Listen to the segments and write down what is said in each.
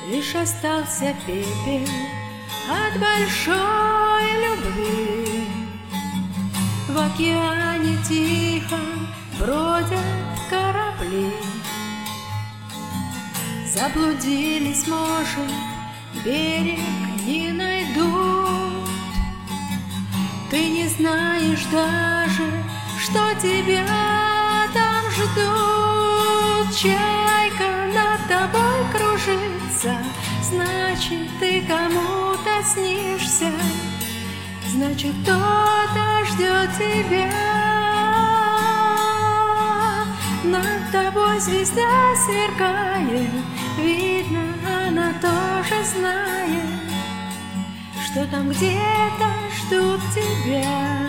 Лишь остался пепел от большой любви. В океане тихо бродят корабли. Заблудились, может, берег не найдут. Ты не знаешь даже, что тебя там ждут. Чайка над тобой кружится, значит, ты кому-то снишься, значит, кто-то ждет тебя. Над тобой звезда сверкает, видно, она тоже знает, что там где-то ждут тебя.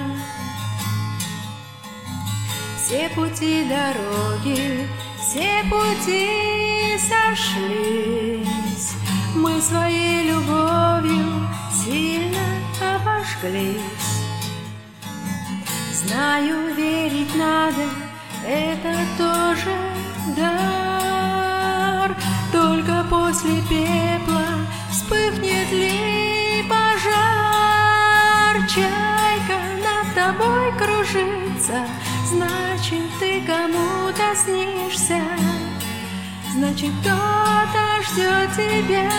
Все пути дороги, все пути сошлись, мы своей любовью сильно обожглись. Знаю, верить надо, это тоже дар. Только после пепла вспыхнет ли пожар? Чайка над тобой кружится, значит, ты кому-то снишься, значит, кто-то ждет тебя.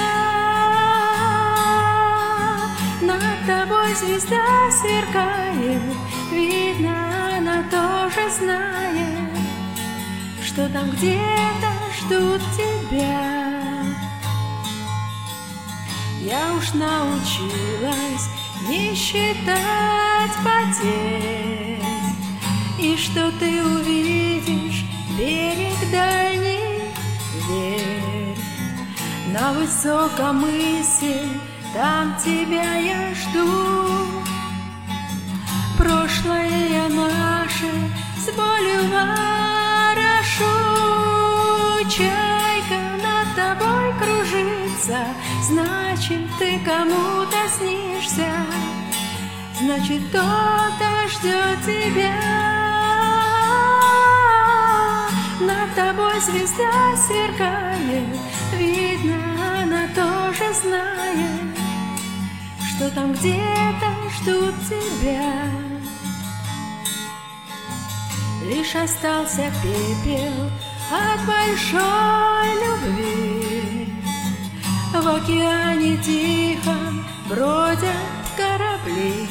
Над тобой звезда сверкает, видно, она тоже знает, что там где-то ждут тебя. Я уж научилась не считать потерь, и что ты увидишь берег дальний, верь. На высоком мысе там тебя я жду. Прошлое я наше с болью ворошу. Чайка над тобой кружится, значит, ты кому-то снишься, значит, кто-то ждет тебя. Над тобой звезда сверкает, видно, она тоже знает, что там где-то ждут тебя. Лишь остался пепел от большой любви. В океане тихо бродят корабли.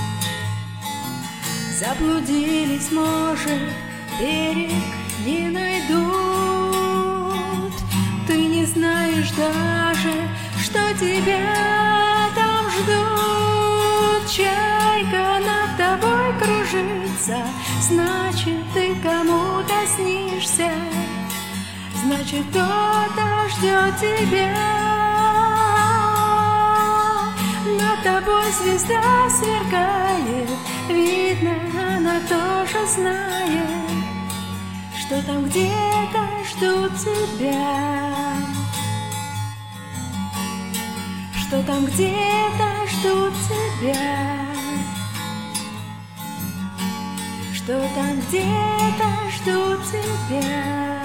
Заблудились, может, берег не найдут. Ты не знаешь даже, что тебя там ждут. Чайка над тобой кружится, значит, ты кому-то снишься, значит, кто-то ждет тебя. Над тобой звезда сверкает, видно, она тоже знает, что там где-то ждут тебя, что там где-то ждут тебя, что там где-то ждут тебя.